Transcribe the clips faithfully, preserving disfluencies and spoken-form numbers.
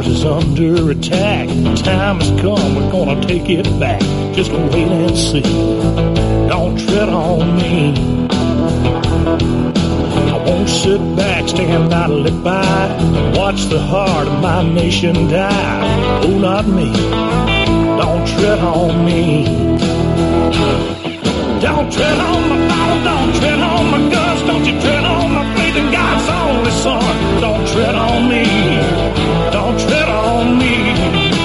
ours is under attack. Time has come, we're gonna take it back. Just wait and see. Don't tread on me. I won't sit back, stand idly by, watch the heart of my nation die. Oh, not me. Don't tread on me. Don't tread on my Bible, don't tread on my guts, don't you tread on my faith in God's only Son. Don't tread on me, don't tread on me.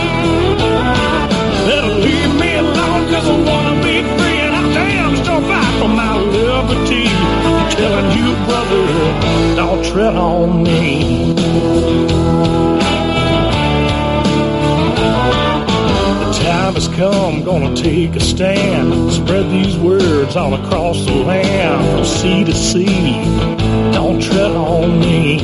Better leave me alone, cause I wanna be free, and I damn sure fight for my liberty. I'm telling you, brother, don't tread on me. Time has come, gonna take a stand. Spread these words all across the land, from sea to sea. Don't tread on me.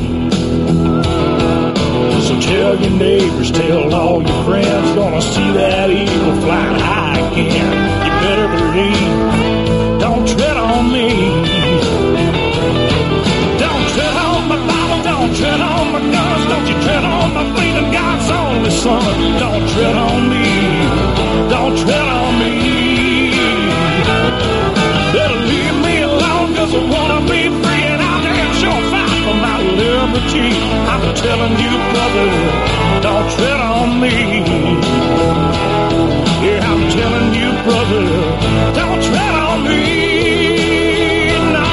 So tell your neighbors, tell all your friends, gonna see that eagle flying high again. You better believe, don't tread on me. Don't tread on my Bible, don't tread on my guns, don't you tread on my faith in God's only Son. Don't tread on me. Don't tread on me. Better leave me alone, cause I wanna be free, and I'll damn sure fight for my liberty. I'm telling you, brother, don't tread on me. Yeah, I'm telling you, brother, don't tread on me. No.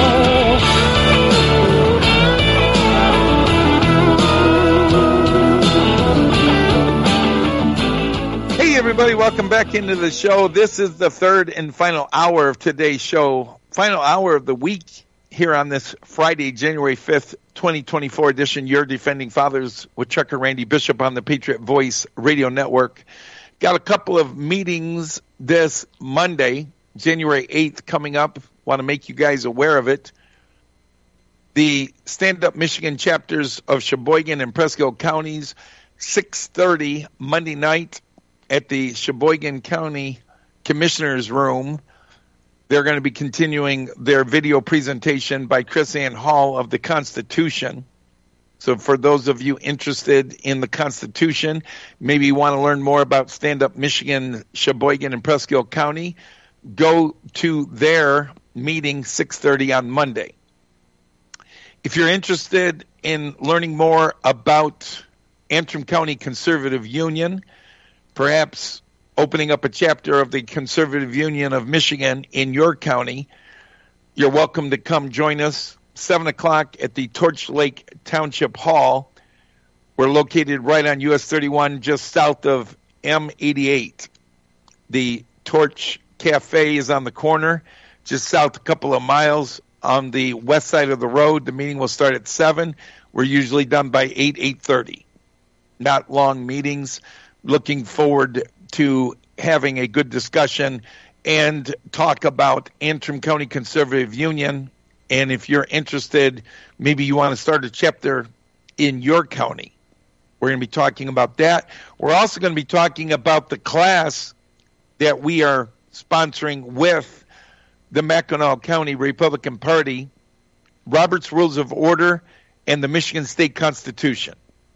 Hey everybody, welcome back into the show. This is the third and final hour of today's show. Final hour of the week here on this Friday, January fifth, twenty twenty-four edition. Your Defending Fathers with Chuck and Randy Bishop on the Patriot Voice Radio Network. Got a couple of meetings this Monday, January eighth, coming up. Want to make you guys aware of it. The Stand Up Michigan chapters of Sheboygan and Presque counties, six thirty Monday night at the Sheboygan County Commissioner's Room. They're going to be continuing their video presentation by Chris Ann Hall of the Constitution. So for those of you interested in the Constitution, maybe you want to learn more about Stand Up Michigan, Sheboygan, and Presque County, go to their meeting six thirty on Monday. If you're interested in learning more about Antrim County Conservative Union, perhaps opening up a chapter of the Conservative Union of Michigan in your county, you're welcome to come join us, seven o'clock at the Torch Lake Township Hall. We're located right on U S thirty-one, just south of M eighty-eight. The Torch Cafe is on the corner, just south a couple of miles on the west side of the road. The meeting will start at seven. We're usually done by eight, eight thirty. Not long meetings. Looking forward to having a good discussion and talk about Antrim County Conservative Union. And if you're interested, maybe you want to start a chapter in your county. We're going to be talking about that. We're also going to be talking about the class that we are sponsoring with the Mackinac County Republican Party, Robert's Rules of Order, and the Michigan State Constitution.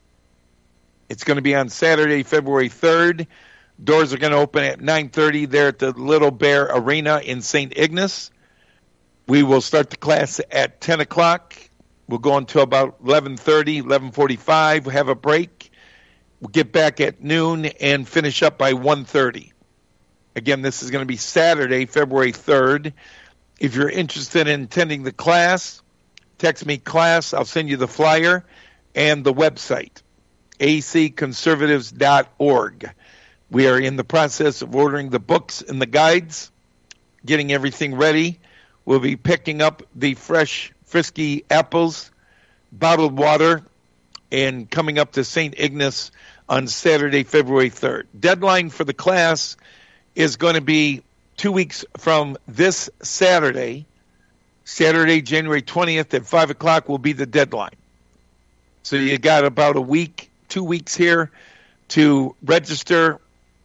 It's going to be on Saturday, February third. Doors are going to open at nine thirty there at the Little Bear Arena in Saint Ignace. We will start the class at ten o'clock. We'll go until about eleven thirty, eleven forty-five. We'll have a break. We'll get back at noon and finish up by one thirty. Again, this is going to be Saturday, February third. If you're interested in attending the class, text me class. I'll send you the flyer and the website. a c conservatives dot org. We are in the process of ordering the books and the guides, getting everything ready. We'll be picking up the fresh, frisky apples, bottled water, and coming up to Saint Ignace on Saturday, February third. Deadline for the class is going to be two weeks from this Saturday. Saturday, January twentieth at five o'clock will be the deadline. So you got about a week, two weeks here to register.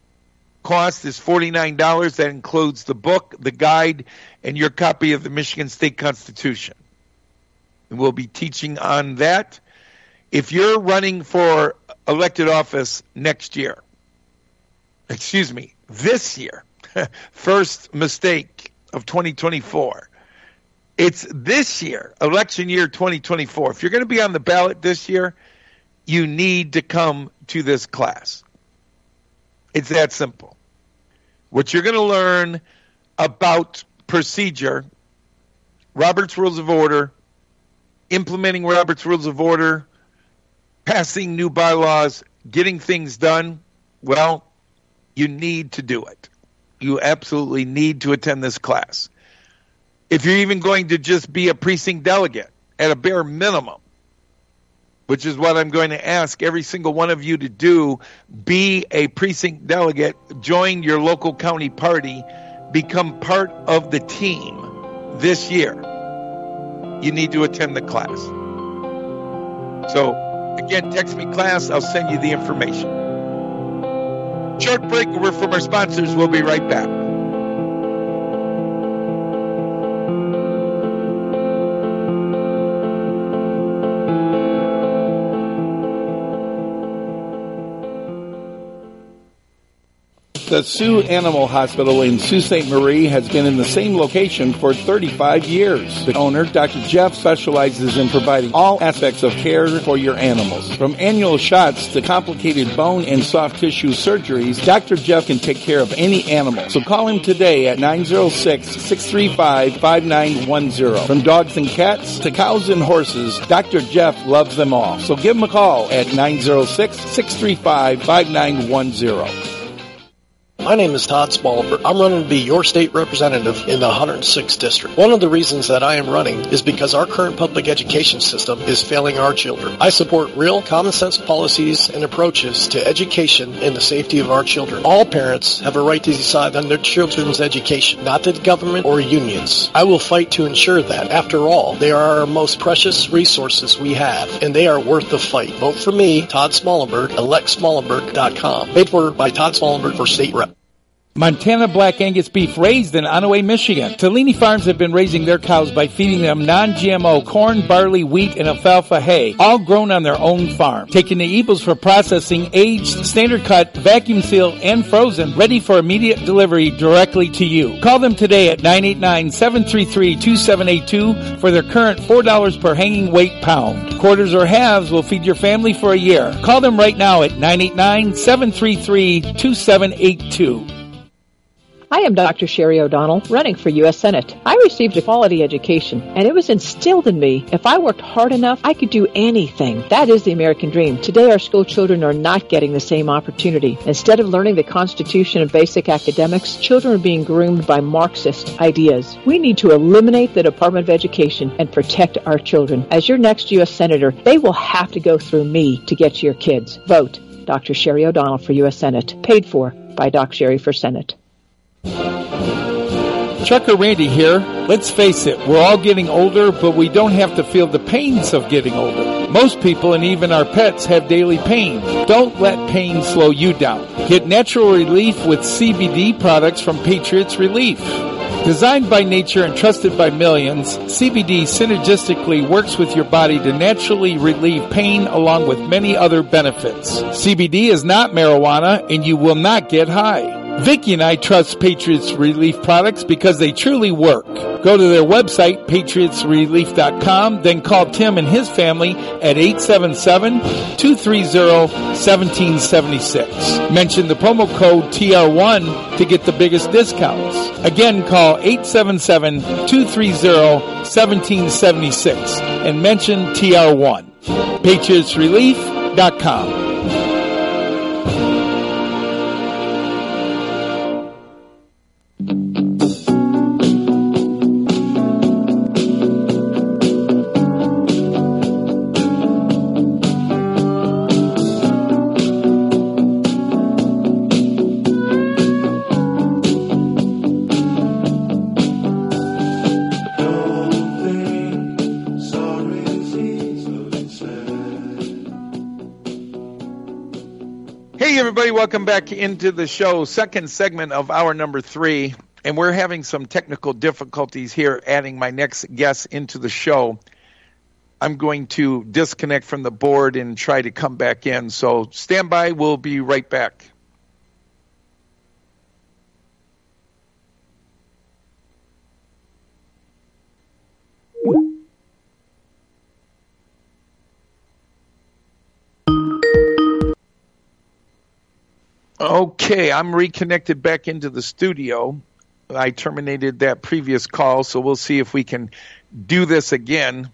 Cost is forty-nine dollars. That includes the book, the guide, and your copy of the Michigan State Constitution. And we'll be teaching on that. If you're running for elected office next year, excuse me, this year, first mistake of twenty twenty-four, it's this year, election year twenty twenty-four. If you're going to be on the ballot this year, you need to come to this class. It's that simple. What you're going to learn about procedure, Robert's Rules of Order, implementing Robert's Rules of Order, passing new bylaws, getting things done, well, you need to do it. You absolutely need to attend this class. If you're even going to just be a precinct delegate at a bare minimum, which is what I'm going to ask every single one of you to do, be a precinct delegate, join your local county party, become part of the team this year. You need to attend the class. So, again, text me class. I'll send you the information. Short break. We're from our sponsors. We'll be right back. The Sioux Animal Hospital in Sault Ste. Marie has been in the same location for thirty-five years. The owner, Doctor Jeff, specializes in providing all aspects of care for your animals. From annual shots to complicated bone and soft tissue surgeries, Doctor Jeff can take care of any animal. So call him today at nine oh six, six three five, five nine one zero. From dogs and cats to cows and horses, Doctor Jeff loves them all. So give him a call at nine oh six, six three five, five nine one zero. My name is Todd Smallbert. I'm running to be your state representative in the one hundred sixth District. One of the reasons that I am running is because our current public education system is failing our children. I support real common sense policies and approaches to education and the safety of our children. All parents have a right to decide on their children's education, not the government or unions. I will fight to ensure that. After all, they are our most precious resources we have, and they are worth the fight. Vote for me, Todd Smallbert, elect smallbert dot com. Paid for by Todd Smallbert for state rep. Montana Black Angus beef raised in Onaway, Michigan. Tellini Farms have been raising their cows by feeding them non-G M O corn, barley, wheat, and alfalfa hay, all grown on their own farm. Taking the eagles for processing, aged, standard cut, vacuum sealed, and frozen, ready for immediate delivery directly to you. Call them today at nine eight nine, seven three three, two seven eight two for their current four dollars per hanging weight pound. Quarters or halves will feed your family for a year. Call them right now at nine eight nine, seven three three, two seven eight two. I am Doctor Sherry O'Donnell, running for U S Senate. I received a quality education, and it was instilled in me. If I worked hard enough, I could do anything. That is the American dream. Today, our school children are not getting the same opportunity. Instead of learning the Constitution and basic academics, children are being groomed by Marxist ideas. We need to eliminate the Department of Education and protect our children. As your next U S Senator, they will have to go through me to get to your kids. Vote Doctor Sherry O'Donnell for U S Senate. Paid for by Doc Sherry for Senate. Trucker Randy here. Let's face it, we're all getting older, but we don't have to feel the pains of getting older. Most people and even our pets have daily pain. Don't let pain slow you down. Get natural relief with C B D products from Patriots Relief. Designed by nature and trusted by millions, C B D synergistically works with your body to naturally relieve pain along with many other benefits. C B D is not marijuana and you will not get high. Vicki and I trust Patriots Relief products because they truly work. Go to their website, patriots relief dot com, then call Tim and his family at eight seven seven, two three zero, one seven seven six. Mention the promo code T R one to get the biggest discounts. Again, call eight seven seven, two three zero, one seven seven six and mention T R one. patriots relief dot com. Everybody, welcome back into the show, second segment of hour number three, and we're having some technical difficulties here adding my next guest into the show. I'm going to disconnect from the board and try to come back in. So stand by. We'll be right back. Okay, I'm reconnected back into the studio. I terminated that previous call, so we'll see if we can do this again.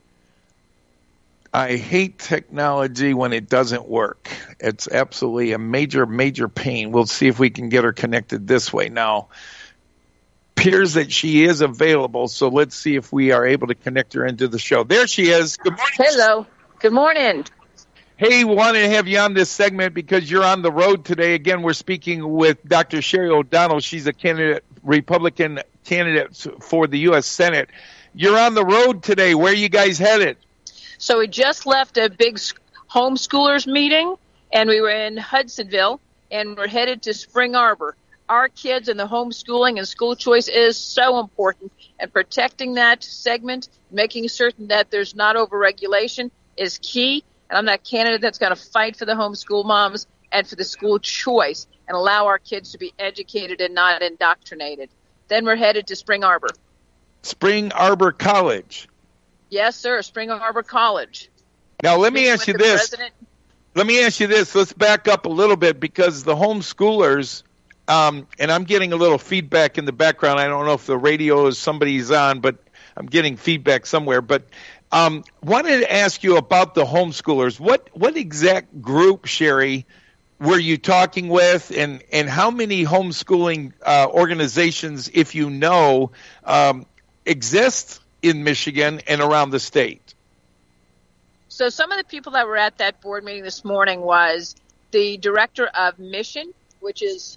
I hate technology when it doesn't work. It's absolutely a major, major pain. We'll see if we can get her connected this way now. Appears that she is available, so let's see if we are able to connect her into the show. There she is. Good morning. Hello. Good morning. Hey, we wanted to have you on this segment because you're on the road today. Again, we're speaking with Doctor Sherry O'Donnell. She's a candidate, Republican candidate for the U S Senate. You're on the road today. Where are you guys headed? So we just left a big homeschoolers meeting, and we were in Hudsonville, and we're headed to Spring Arbor. Our kids and the homeschooling and school choice is so important, and protecting that segment, making certain that there's not overregulation is key. And I'm that candidate that's going to fight for the homeschool moms and for the school choice and allow our kids to be educated and not indoctrinated. Then we're headed to Spring Arbor. Spring Arbor College. Yes, sir, Spring Arbor College. Now, let me ask you this. President. Let me ask you this. Let's back up a little bit because the homeschoolers, um, and I'm getting a little feedback in the background. I don't know if the radio is somebody's on, but I'm getting feedback somewhere. But Um, wanted to ask you about the homeschoolers. What what exact group, Sherry, were you talking with, and, and how many homeschooling uh, organizations, if you know, um, exist in Michigan and around the state? So some of the people that were at that board meeting this morning was the director of Mission, which is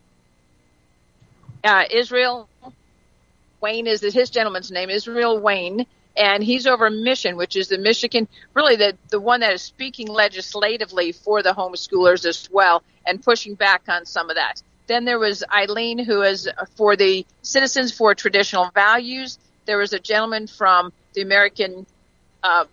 uh, Israel Wayne is his gentleman's name, Israel Wayne. And he's over Mission, which is the Michigan, really the, the one that is speaking legislatively for the homeschoolers as well and pushing back on some of that. Then there was Eileen, who is for the Citizens for Traditional Values. There was a gentleman from the American uh,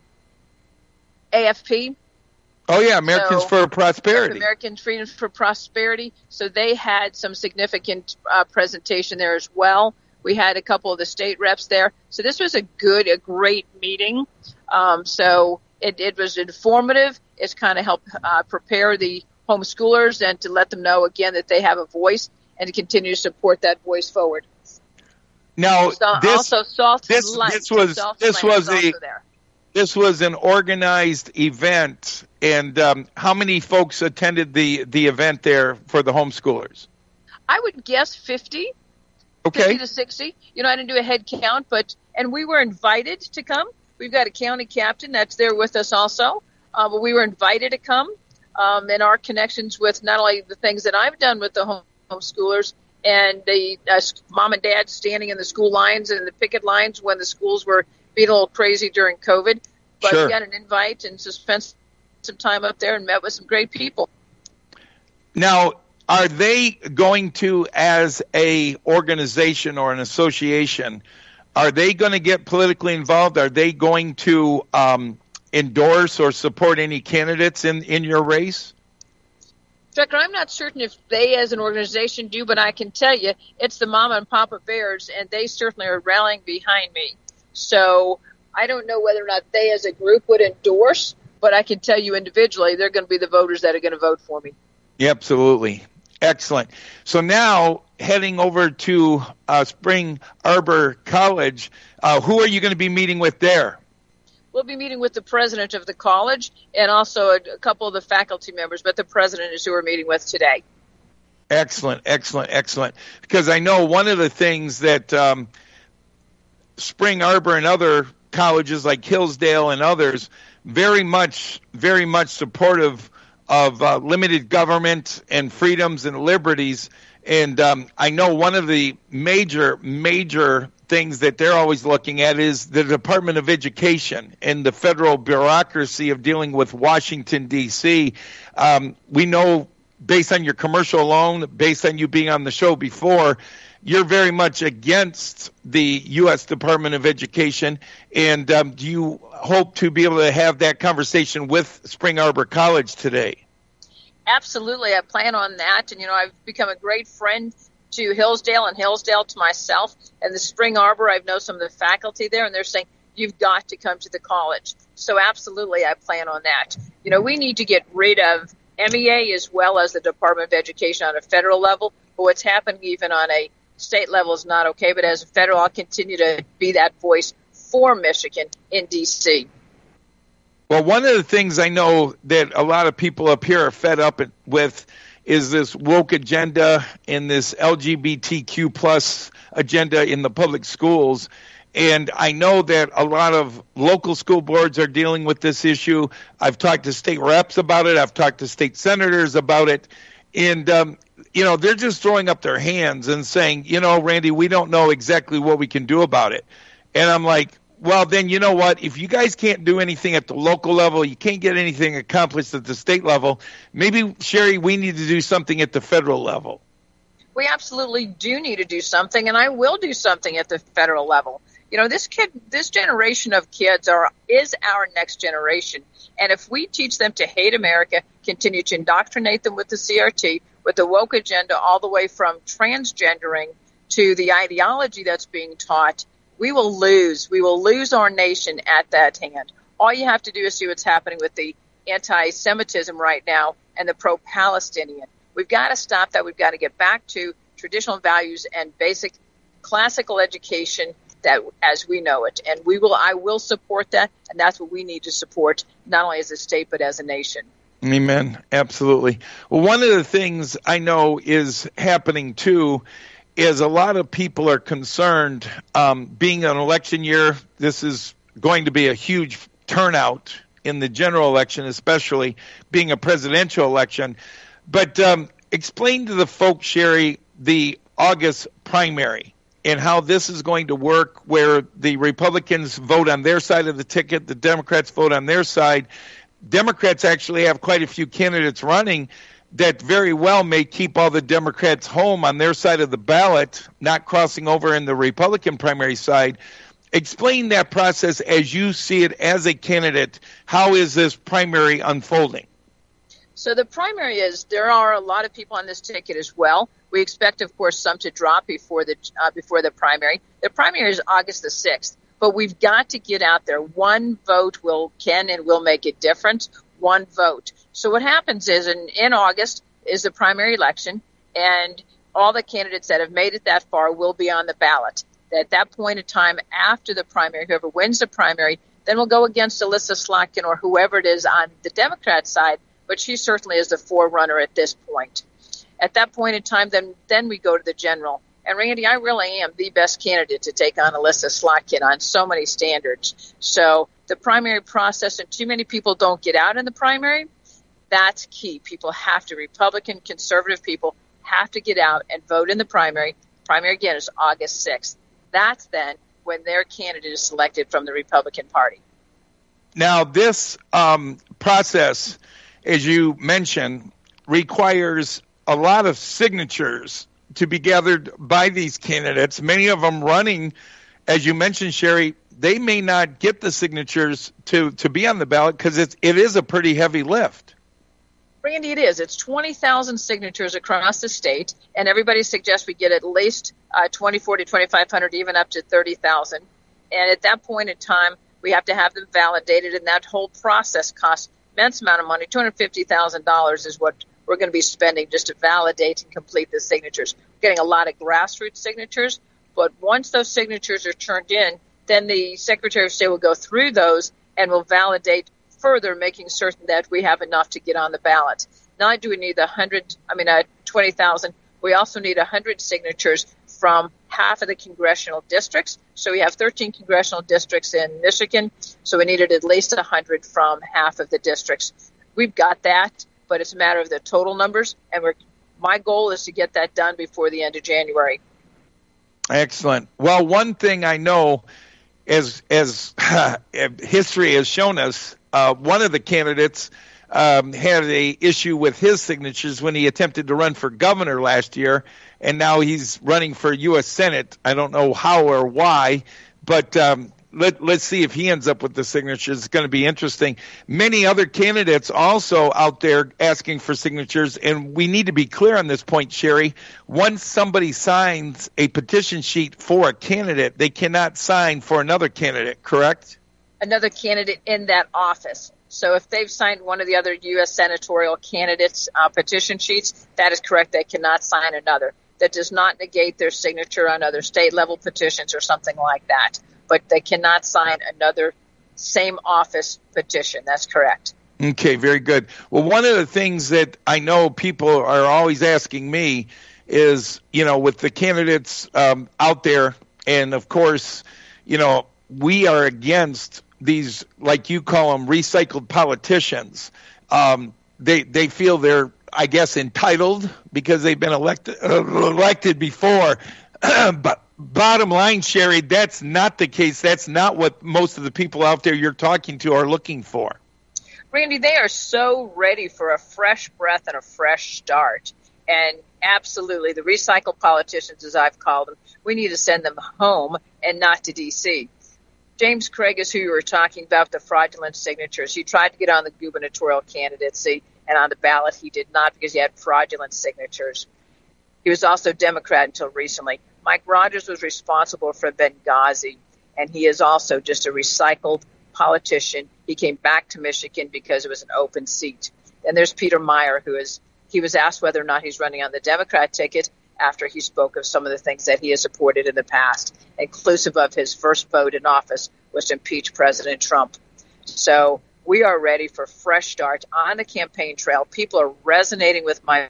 A F P. Oh, yeah, Americans so, for Prosperity. American Freedoms for Prosperity. So they had some significant uh, presentation there as well. We had a couple of the state reps there. So this was a good, a great meeting. Um, so it, it was informative. It's kind of helped uh, prepare the homeschoolers and to let them know, again, that they have a voice and to continue to support that voice forward. Now, so, this, also Salt this, Light. this was, Salt this Light was a, there. This was an organized event. And um, how many folks attended the, the event there for the homeschoolers? I would guess fifty. Okay. fifty to sixty. You know, I didn't do a head count, but, and we were invited to come. We've got a county captain that's there with us also. Uh, but we were invited to come. Um, and our connections with not only the things that I've done with the home, homeschoolers and the uh, mom and dad standing in the school lines and the picket lines when the schools were being a little crazy during COVID. But sure. We got an invite and just spent some time up there and met with some great people. Now, are they going to, as a organization or an association, are they going to get politically involved? Are they going to um, endorse or support any candidates in, in your race? Director, I'm not certain if they as an organization do, but I can tell you it's the Mama and Papa Bears, and they certainly are rallying behind me. So I don't know whether or not they as a group would endorse, but I can tell you individually they're going to be the voters that are going to vote for me. Yeah, absolutely. Excellent. So now heading over to uh, Spring Arbor College, uh, who are you going to be meeting with there? We'll be meeting with the president of the college and also a, a couple of the faculty members, but the president is who we're meeting with today. Excellent, excellent, excellent. Because I know one of the things that um, Spring Arbor and other colleges like Hillsdale and others very much, very much supportive of uh, limited government and freedoms and liberties. And um, I know one of the major, major things that they're always looking at is the Department of Education and the federal bureaucracy of dealing with Washington, D C. Um, we know, based on your commercial alone, based on you being on the show before, you're very much against the U S Department of Education. And um, do you hope to be able to have that conversation with Spring Arbor College today? Absolutely. I plan on that. And, you know, I've become a great friend to Hillsdale and Hillsdale to myself. And the Spring Arbor, I know some of the faculty there, and they're saying, you've got to come to the college. So absolutely, I plan on that. You know, we need to get rid of M E A as well as the Department of Education on a federal level. But what's happening even on a state level is not okay. But as a federal, I'll continue to be that voice for Michigan in D C. Well, one of the things I know that a lot of people up here are fed up with is this woke agenda and this L G B T Q plus agenda in the public schools. And I know that a lot of local school boards are dealing with this issue. I've talked to state reps about it. I've talked to state senators about it. And, um, you know, they're just throwing up their hands and saying, you know, Randy, we don't know exactly what we can do about it. And I'm like, well, then, you know what? If you guys can't do anything at the local level, you can't get anything accomplished at the state level, maybe, Sherry, we need to do something at the federal level. We absolutely do need to do something, and I will do something at the federal level. You know, this kid, this generation of kids are is our next generation. And if we teach them to hate America, continue to indoctrinate them with the C R T, with the woke agenda, all the way from transgendering to the ideology that's being taught, we will lose. We will lose our nation at that hand. All you have to do is see what's happening with the anti-Semitism right now and the pro-Palestinian. We've got to stop that. We've got to get back to traditional values and basic classical education that as we know it. And we will, I will support that. And that's what we need to support, not only as a state, but as a nation. Amen. Absolutely. Well, one of the things I know is happening too is a lot of people are concerned, um, being an election year, this is going to be a huge turnout in the general election, especially being a presidential election. But um, explain to the folks, Sherry, the August primary and how this is going to work, where the Republicans vote on their side of the ticket, the Democrats vote on their side. Democrats actually have quite a few candidates running that very well may keep all the Democrats home on their side of the ballot, not crossing over in the Republican primary side. Explain that process as you see it as a candidate. How is this primary unfolding? So the primary is, there are a lot of people on this ticket as well. We expect, of course, some to drop before the uh, before the primary. The primary is August the sixth, but we've got to get out there. One vote will can and will make a difference. One vote. So what happens is, in, in August is the primary election, and all the candidates that have made it that far will be on the ballot. At that point in time, after the primary, whoever wins the primary, then we'll go against Alyssa Slotkin or whoever it is on the Democrat side, but she certainly is the forerunner at this point. At that point in time, then then we go to the general. And, Randy, I really am the best candidate to take on Alyssa Slotkin on so many standards. So the primary process, and too many people don't get out in the primary, that's key. People have to, Republican, conservative people have to get out and vote in the primary. Primary, again, is August sixth. That's then when their candidate is selected from the Republican Party. Now, this um, process, as you mentioned, requires a lot of signatures to be gathered by these candidates, many of them running, as you mentioned, Sherry, they may not get the signatures to, to be on the ballot because it is a pretty heavy lift. Randy, it is. It's twenty thousand signatures across the state, and everybody suggests we get at least uh, twenty-four to twenty-five hundred, even up to thirty thousand. And at that point in time, we have to have them validated, and that whole process costs immense amount of money. two hundred fifty thousand dollars is what we're going to be spending just to validate and complete the signatures. We're getting a lot of grassroots signatures, but once those signatures are turned in, then the Secretary of State will go through those and will validate further, making certain that we have enough to get on the ballot. Not only do we need the one hundred, I mean, uh, twenty thousand, we also need one hundred signatures from half of the congressional districts. So we have thirteen congressional districts in Michigan, so we needed at least one hundred from half of the districts. We've got that, but it's a matter of the total numbers, and we're, my goal is to get that done before the end of January. Excellent. Well, one thing I know, as as history has shown us, uh, one of the candidates um, had a issue with his signatures when he attempted to run for governor last year, and now he's running for U S Senate. I don't know how or why, but um, let, let's see if he ends up with the signatures. It's going to be interesting. Many other candidates also out there asking for signatures, and we need to be clear on this point, Sherry. Once somebody signs a petition sheet for a candidate, they cannot sign for another candidate, correct? Another candidate in that office. So if they've signed one of the other U S senatorial candidates' uh, petition sheets, that is correct. They cannot sign another. That does not negate their signature on other state-level petitions or something like that. But they cannot sign another same office petition. That's correct. Okay, very good. Well, one of the things that I know people are always asking me is, you know, with the candidates um, out there, and of course, you know, we are against these, like you call them, recycled politicians. Um, they they feel they're, I guess, entitled because they've been elected uh, elected before. But bottom line, Sherry, that's not the case. That's not what most of the people out there you're talking to are looking for. Randy, they are so ready for a fresh breath and a fresh start. And absolutely, the recycled politicians, as I've called them, we need to send them home and not to D C James Craig is who you were talking about, the fraudulent signatures. He tried to get on the gubernatorial candidacy, and on the ballot he did not because he had fraudulent signatures. He was also Democrat until recently. Mike Rogers was responsible for Benghazi, and he is also just a recycled politician. He came back to Michigan because it was an open seat. And there's Peter Meyer, who is he was asked whether or not he's running on the Democrat ticket after he spoke of some of the things that he has supported in the past, inclusive of his first vote in office was to impeach President Trump. So we are ready for fresh start on the campaign trail. People are resonating with my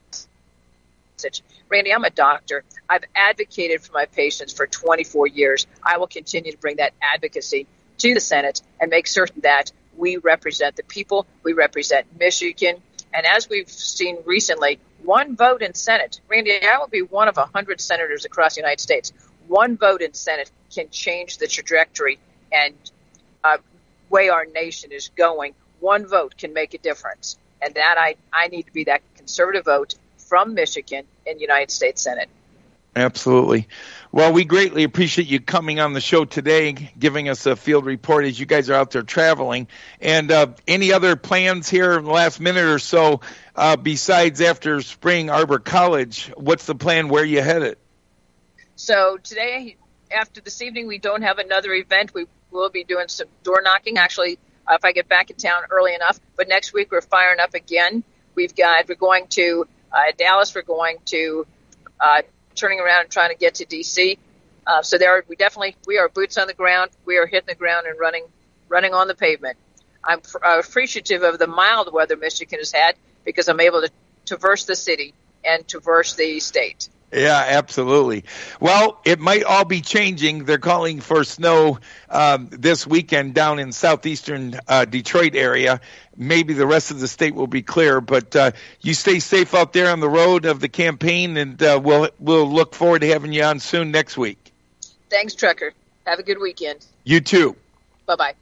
message. Randy, I'm a doctor. I've advocated for my patients for twenty-four years. I will continue to bring that advocacy to the Senate and make certain that we represent the people, we represent Michigan. And as we've seen recently, one vote in Senate, Randy, I will be one of one hundred senators across the United States. One vote in Senate can change the trajectory and uh, way our nation is going. One vote can make a difference. And that I, I need to be that conservative vote from Michigan in the United States Senate. Absolutely. Well, we greatly appreciate you coming on the show today, giving us a field report as you guys are out there traveling. And uh, any other plans here in the last minute or so, uh, besides after Spring Arbor College? What's the plan? Where are you headed? So today, after this evening, we don't have another event. We will be doing some door knocking, actually, uh, if I get back in town early enough. But next week, we're firing up again. We've got, we're going to uh, Dallas. We're going to uh, turning around and trying to get to D C. Uh, so there, we definitely, we are boots on the ground. We are hitting the ground and running, running on the pavement. I'm uh, appreciative of the mild weather Michigan has had because I'm able to traverse the city and traverse the state. Yeah, absolutely. Well, it might all be changing. They're calling for snow um, this weekend down in southeastern uh, Detroit area. Maybe the rest of the state will be clear, but uh, you stay safe out there on the road of the campaign, and uh, we'll we'll look forward to having you on soon next week. Thanks, Trucker. Have a good weekend. You too. Bye-bye.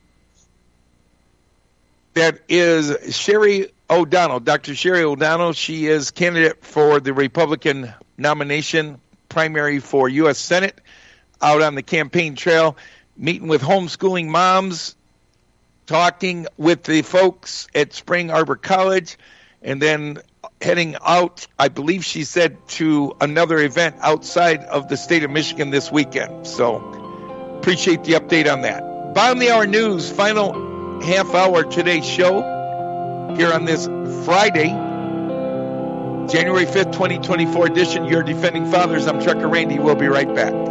That is Sherry O'Donnell, Doctor Sherry O'Donnell. She is candidate for the Republican nomination primary for U S Senate, out on the campaign trail, meeting with homeschooling moms, talking with the folks at Spring Arbor College, and then heading out, I believe she said, to another event outside of the state of Michigan this weekend. So appreciate the update on that. Bottom of the hour news, final half hour today's show here on this Friday, January fifth, twenty twenty-four edition. Your Defending Fathers. I'm Trucker Randy. We'll be right back.